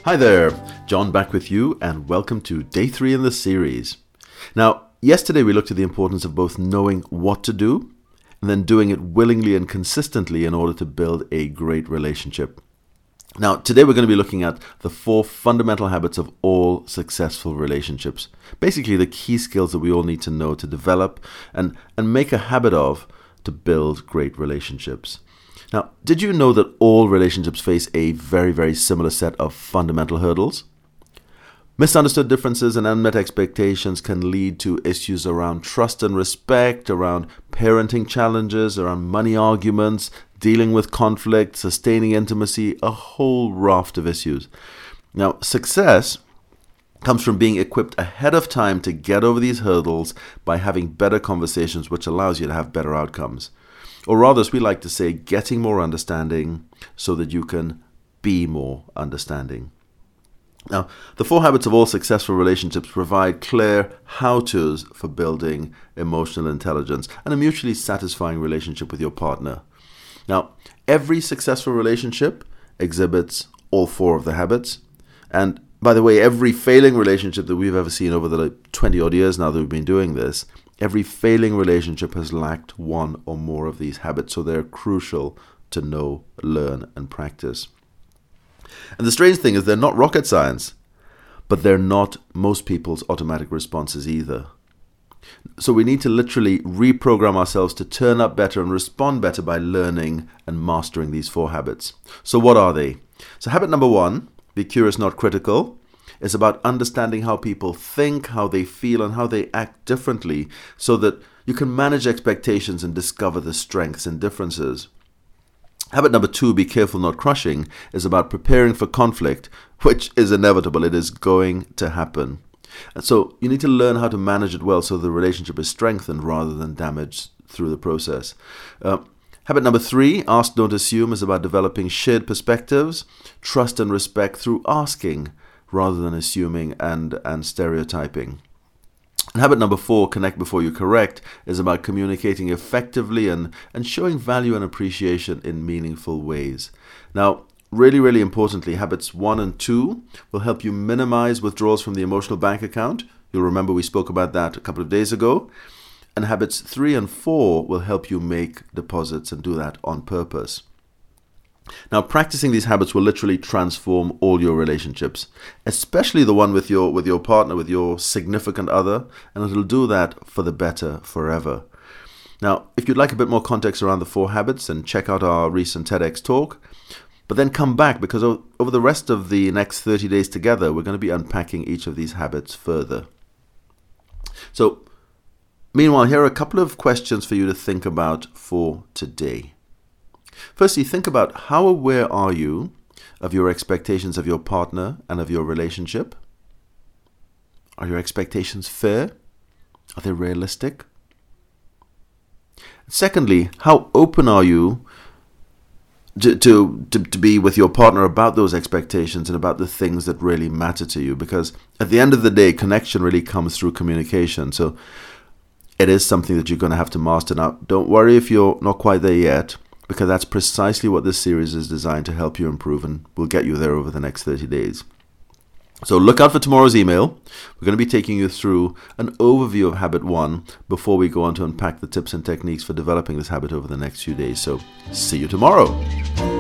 Hi there, John back with you, and welcome to day 3 in the series. Now, yesterday we looked at the importance of both knowing what to do and then doing it willingly and consistently in order to build a great relationship. Now, today we're going to be looking at the 4 fundamental habits of all successful relationships. Basically, the key skills that we all need to know to develop and make a habit of to build great relationships. Now, did you know that all relationships face a very, very similar set of fundamental hurdles? Misunderstood differences and unmet expectations can lead to issues around trust and respect, around parenting challenges, around money arguments, dealing with conflict, sustaining intimacy, a whole raft of issues. Now, success comes from being equipped ahead of time to get over these hurdles by having better conversations, which allows you to have better outcomes. Or rather, as we like to say, getting more understanding so that you can be more understanding. Now, the 4 habits of all successful relationships provide clear how-tos for building emotional intelligence and a mutually satisfying relationship with your partner. Now, every successful relationship exhibits all 4 of the habits. And by the way, every failing relationship that we've ever seen over the 20 odd years now that we've been doing this, every failing relationship has lacked one or more of these habits, so they're crucial to know, learn, and practice. And the strange thing is they're not rocket science, but they're not most people's automatic responses either. So we need to literally reprogram ourselves to turn up better and respond better by learning and mastering these 4 habits. So what are they? So habit number 1, be curious, not critical, is about understanding how people think, how they feel, and how they act differently so that you can manage expectations and discover the strengths and differences. Habit number 2, be careful, not crushing, is about preparing for conflict, which is inevitable. It is going to happen. And so you need to learn how to manage it well so the relationship is strengthened rather than damaged through the process. Habit number 3, ask, don't assume, is about developing shared perspectives, trust and respect through asking rather than assuming and stereotyping. And habit number 4, connect before you correct, is about communicating effectively and showing value and appreciation in meaningful ways. Now, really, really importantly, habits 1 and 2 will help you minimize withdrawals from the emotional bank account. You'll remember we spoke about that a couple of days ago. And habits 3 and 4 will help you make deposits and do that on purpose. Now, practicing these habits will literally transform all your relationships, especially the one with your partner, with your significant other, and it'll do that for the better forever. Now, if you'd like a bit more context around the 4 habits, then check out our recent TEDx talk, but then come back because over the rest of the next 30 days together, we're going to be unpacking each of these habits further. So, meanwhile, here are a couple of questions for you to think about for today. Firstly, think about how aware are you of your expectations of your partner and of your relationship? Are your expectations fair? Are they realistic? Secondly, how open are you to be with your partner about those expectations and about the things that really matter to you? Because at the end of the day, connection really comes through communication. So it is something that you're going to have to master. Now, don't worry if you're not quite there yet, because that's precisely what this series is designed to help you improve, and we'll get you there over the next 30 days. So look out for tomorrow's email. We're going to be taking you through an overview of habit 1 before we go on to unpack the tips and techniques for developing this habit over the next few days. So see you tomorrow.